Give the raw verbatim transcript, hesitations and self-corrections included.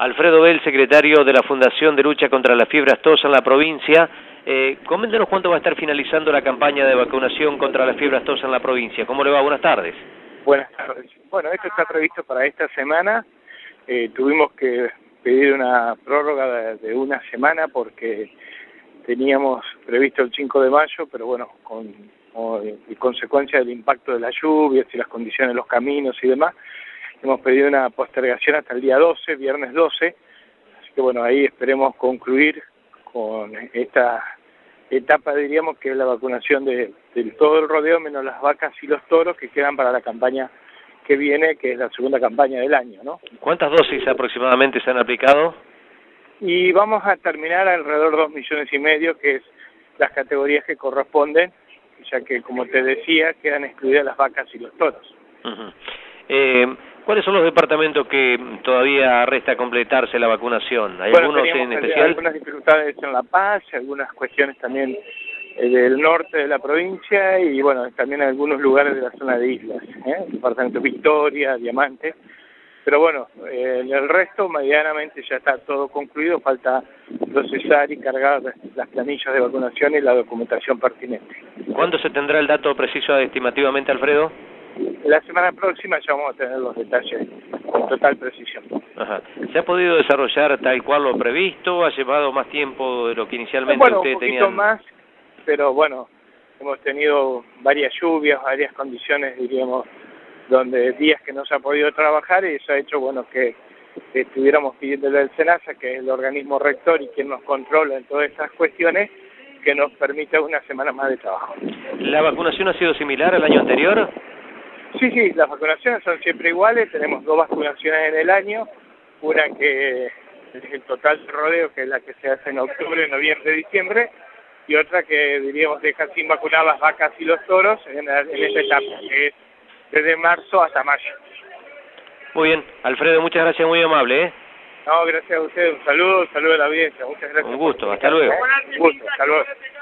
Alfredo Bell, secretario de la Fundación de Lucha contra la Fiebre Aftosa en la provincia. Eh, coméntenos cuándo va a estar finalizando la campaña de vacunación contra la fiebre aftosa en la provincia. ¿Cómo le va? Buenas tardes. Buenas tardes. Bueno, esto está previsto para esta semana. Eh, tuvimos que pedir una prórroga de, de una semana porque teníamos previsto el cinco de mayo, pero bueno, con, con consecuencia del impacto de las lluvias y las condiciones de los caminos y demás, hemos pedido una postergación hasta el día doce, viernes doce, así que bueno, ahí esperemos concluir con esta etapa, diríamos, que es la vacunación de, de todo el rodeo, menos las vacas y los toros que quedan para la campaña que viene, que es la segunda campaña del año, ¿no? ¿Cuántas dosis aproximadamente se han aplicado? Y vamos a terminar alrededor de dos millones y medio, que es las categorías que corresponden, ya que, como te decía, quedan excluidas las vacas y los toros. Uh-huh. eh, ¿Cuáles son los departamentos que todavía resta completarse la vacunación? ¿Hay bueno, algunos en especial? Algunas dificultades en La Paz, algunas cuestiones también eh, del norte de la provincia y bueno, también algunos lugares de la zona de islas, ¿eh? El departamento Victoria, Diamante. Pero bueno, eh, el resto medianamente ya está todo concluido, falta procesar y cargar las planillas de vacunación y la documentación pertinente. ¿Cuándo se tendrá el dato preciso estimativamente, Alfredo? La semana próxima ya vamos a tener los detalles con total precisión. Ajá. ¿Se ha podido desarrollar tal cual lo previsto? ¿Ha llevado más tiempo de lo que inicialmente bueno, ustedes un poquito tenían? más, pero bueno, hemos tenido varias lluvias, varias condiciones, diríamos, donde días que no se ha podido trabajar y eso ha hecho, bueno, que, que estuviéramos pidiéndole al SENASA, que es el organismo rector y quien nos controla en todas estas cuestiones, que nos permita una semana más de trabajo. ¿La vacunación ha sido similar al año anterior? Sí, sí, las vacunaciones son siempre iguales, tenemos dos vacunaciones en el año, una que es el total de rodeo, que es la que se hace en octubre, noviembre, diciembre, y otra que diríamos deja sin vacunar las vacas y los toros en, en esta etapa, que es desde marzo hasta mayo. Muy bien, Alfredo, muchas gracias, muy amable, ¿eh? No, gracias a ustedes, un saludo, un saludo a la audiencia, muchas gracias. Un gusto, hasta luego. Un gusto, hasta luego.